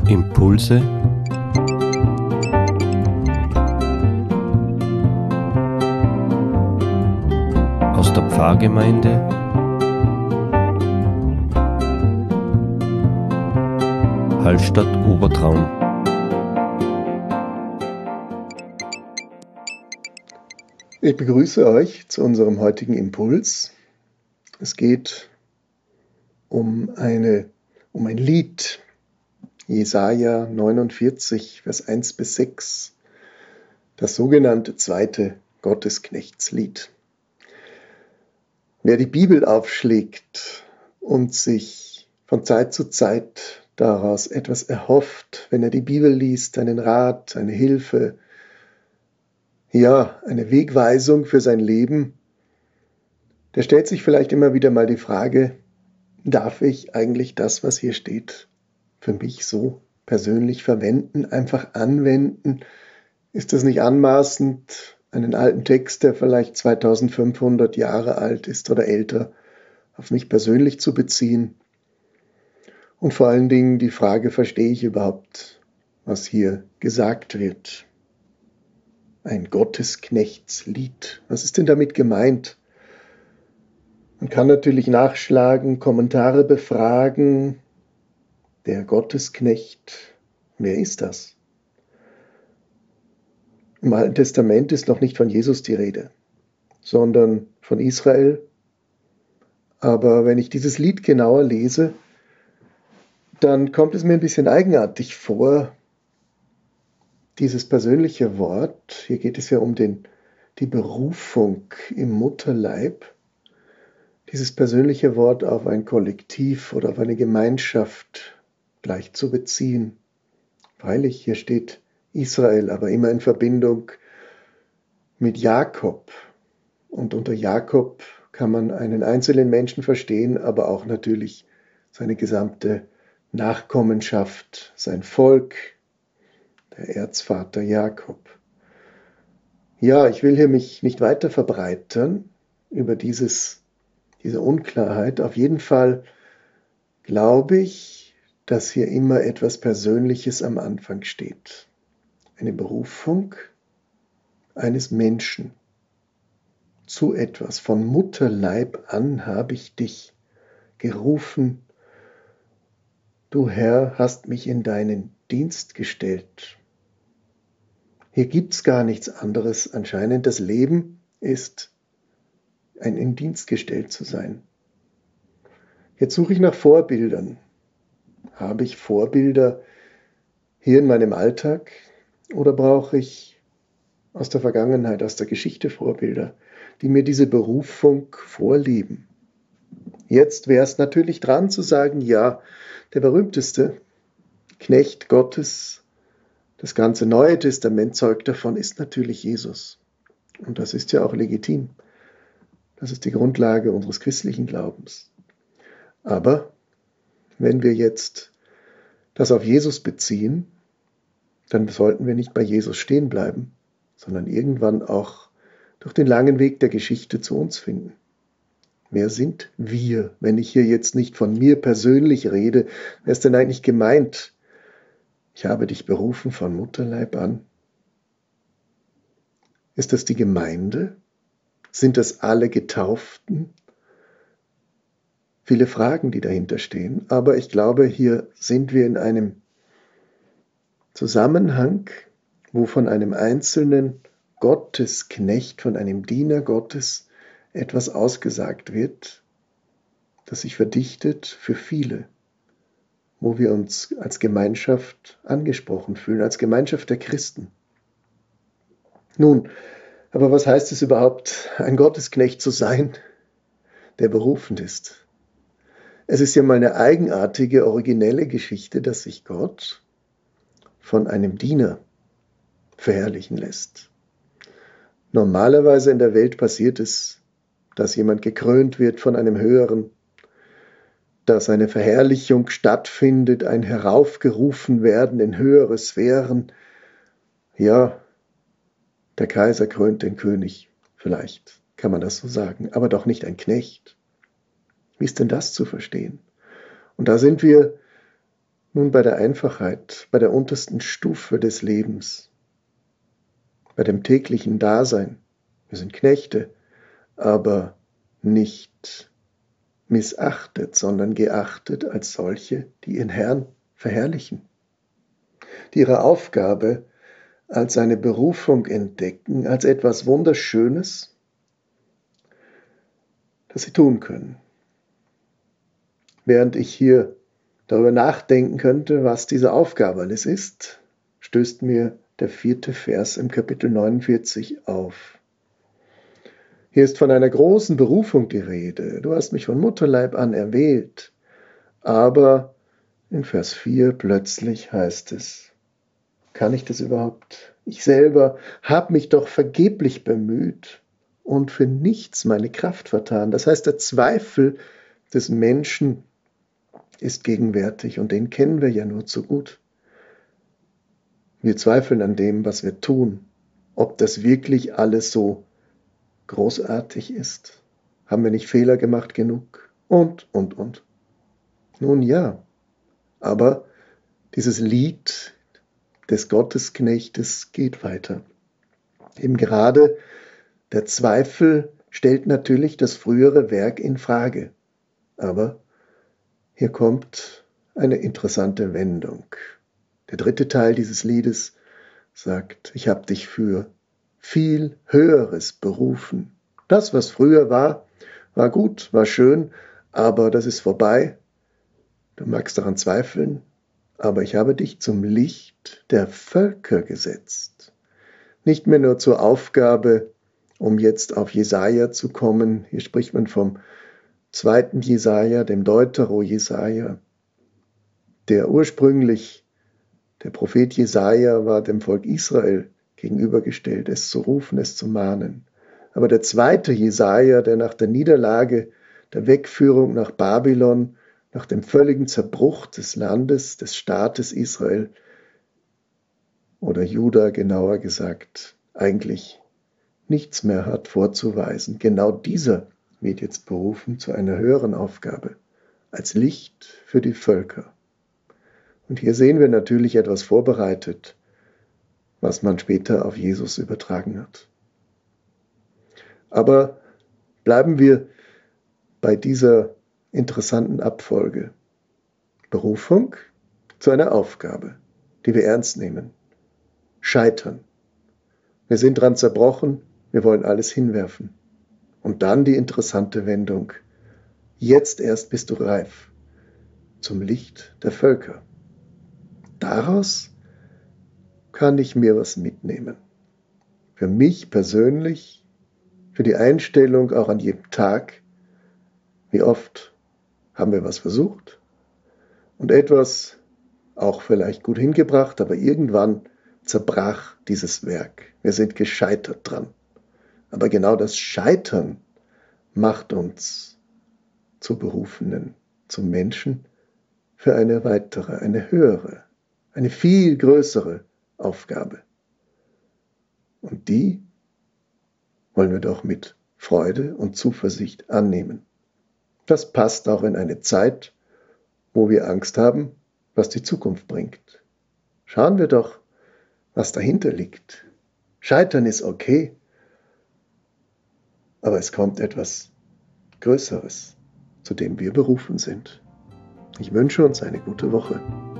Impulse aus der Pfarrgemeinde Hallstatt-Obertraun. Ich begrüße euch zu unserem heutigen Impuls. Es geht um ein Lied, Jesaja 49, Vers 1 bis 6, das sogenannte zweite Gottesknechtslied. Wer die Bibel aufschlägt und sich von Zeit zu Zeit daraus etwas erhofft, wenn er die Bibel liest, einen Rat, eine Hilfe, ja, eine Wegweisung für sein Leben, der stellt sich vielleicht immer wieder mal die Frage, darf ich eigentlich das, was hier steht, für mich so persönlich verwenden, einfach anwenden? Ist das nicht anmaßend, einen alten Text, der vielleicht 2500 Jahre alt ist oder älter, auf mich persönlich zu beziehen? Und vor allen Dingen die Frage, verstehe ich überhaupt, was hier gesagt wird? Ein Gottesknechtslied. Was ist denn damit gemeint? Man kann natürlich nachschlagen, Kommentare befragen. Der Gottesknecht, wer ist das? Im Alten Testament ist noch nicht von Jesus die Rede, sondern von Israel. Aber wenn ich dieses Lied genauer lese, dann kommt es mir ein bisschen eigenartig vor, dieses persönliche Wort. Hier geht es ja um die Berufung im Mutterleib. Dieses persönliche Wort auf ein Kollektiv oder auf eine Gemeinschaft gleich zu beziehen. Freilich, hier steht Israel, aber immer in Verbindung mit Jakob. Und unter Jakob kann man einen einzelnen Menschen verstehen, aber auch natürlich seine gesamte Nachkommenschaft, sein Volk, der Erzvater Jakob. Ja, ich will hier mich nicht weiter verbreitern über diese Unklarheit. Auf jeden Fall glaube ich, dass hier immer etwas Persönliches am Anfang steht. Eine Berufung eines Menschen zu etwas. Von Mutterleib an habe ich dich gerufen. Du Herr hast mich in deinen Dienst gestellt. Hier gibt es gar nichts anderes anscheinend. Das Leben ist ein in Dienst gestellt zu sein. Jetzt suche ich nach Vorbildern. Habe ich Vorbilder hier in meinem Alltag oder brauche ich aus der Vergangenheit, aus der Geschichte Vorbilder, die mir diese Berufung vorleben? Jetzt wäre es natürlich dran zu sagen, ja, der berühmteste Knecht Gottes, das ganze Neue Testament zeugt davon, ist natürlich Jesus. Und das ist ja auch legitim. Das ist die Grundlage unseres christlichen Glaubens. Aber wenn wir jetzt das auf Jesus beziehen, dann sollten wir nicht bei Jesus stehen bleiben, sondern irgendwann auch durch den langen Weg der Geschichte zu uns finden. Wer sind wir, wenn ich hier jetzt nicht von mir persönlich rede? Wer ist denn eigentlich gemeint? Ich habe dich berufen von Mutterleib an. Ist das die Gemeinde? Sind das alle Getauften? Viele Fragen, die dahinter stehen. Aber ich glaube, hier sind wir in einem Zusammenhang, wo von einem einzelnen Gottesknecht, von einem Diener Gottes etwas ausgesagt wird, das sich verdichtet für viele, wo wir uns als Gemeinschaft angesprochen fühlen, als Gemeinschaft der Christen. Nun, aber was heißt es überhaupt, ein Gottesknecht zu sein, der berufend ist? Es ist ja mal eine eigenartige, originelle Geschichte, dass sich Gott von einem Diener verherrlichen lässt. Normalerweise in der Welt passiert es, dass jemand gekrönt wird von einem Höheren, dass eine Verherrlichung stattfindet, ein Heraufgerufen werden in höhere Sphären. Ja, der Kaiser krönt den König, vielleicht kann man das so sagen, aber doch nicht ein Knecht. Wie ist denn das zu verstehen? Und da sind wir Nun bei der Einfachheit, bei der untersten Stufe des Lebens, bei dem täglichen Dasein. Wir sind Knechte, aber nicht missachtet, sondern geachtet als solche, die ihren Herrn verherrlichen, die ihre Aufgabe als eine Berufung entdecken, als etwas Wunderschönes, das sie tun können. Während ich hier darüber nachdenken könnte, was diese Aufgabe alles ist, stößt mir der 4. Vers im Kapitel 49 auf. Hier ist von einer großen Berufung die Rede. Du hast mich von Mutterleib an erwählt. Aber in Vers 4 plötzlich heißt es, kann ich das überhaupt? Ich selber habe mich doch vergeblich bemüht und für nichts meine Kraft vertan. Das heißt, der Zweifel des Menschen ist gegenwärtig und den kennen wir ja nur zu gut. Wir zweifeln an dem, was wir tun, ob das wirklich alles so großartig ist. Haben wir nicht Fehler gemacht genug? Und. Nun ja, aber dieses Lied des Gottesknechtes geht weiter. Eben gerade der Zweifel stellt natürlich das frühere Werk in Frage. Aber hier kommt eine interessante Wendung. Der 3. Teil dieses Liedes sagt, ich habe dich für viel Höheres berufen. Das, was früher war, war gut, war schön, aber das ist vorbei. Du magst daran zweifeln, aber ich habe dich zum Licht der Völker gesetzt. Nicht mehr nur zur Aufgabe, um jetzt auf Jesaja zu kommen. Hier spricht man vom 2. Jesaja, dem Deutero-Jesaja, der ursprünglich, der Prophet Jesaja war dem Volk Israel gegenübergestellt, es zu rufen, es zu mahnen. Aber der 2. Jesaja, der nach der Niederlage, der Wegführung nach Babylon, nach dem völligen Zerbruch des Landes, des Staates Israel oder Juda genauer gesagt, eigentlich nichts mehr hat vorzuweisen. Genau dieser wird jetzt berufen zu einer höheren Aufgabe, als Licht für die Völker. Und hier sehen wir natürlich etwas vorbereitet, was man später auf Jesus übertragen hat. Aber bleiben wir bei dieser interessanten Abfolge. Berufung zu einer Aufgabe, die wir ernst nehmen. Scheitern. Wir sind dran zerbrochen, wir wollen alles hinwerfen. Und dann die interessante Wendung. Jetzt erst bist du reif zum Licht der Völker. Daraus kann ich mir was mitnehmen. Für mich persönlich, für die Einstellung auch an jedem Tag. Wie oft haben wir was versucht und etwas auch vielleicht gut hingebracht, aber irgendwann zerbrach dieses Werk. Wir sind gescheitert dran. Aber genau das Scheitern macht uns zu Berufenen, zu Menschen für eine weitere, eine höhere, eine viel größere Aufgabe. Und die wollen wir doch mit Freude und Zuversicht annehmen. Das passt auch in eine Zeit, wo wir Angst haben, was die Zukunft bringt. Schauen wir doch, was dahinter liegt. Scheitern ist okay, aber es kommt etwas Größeres, zu dem wir berufen sind. Ich wünsche uns eine gute Woche.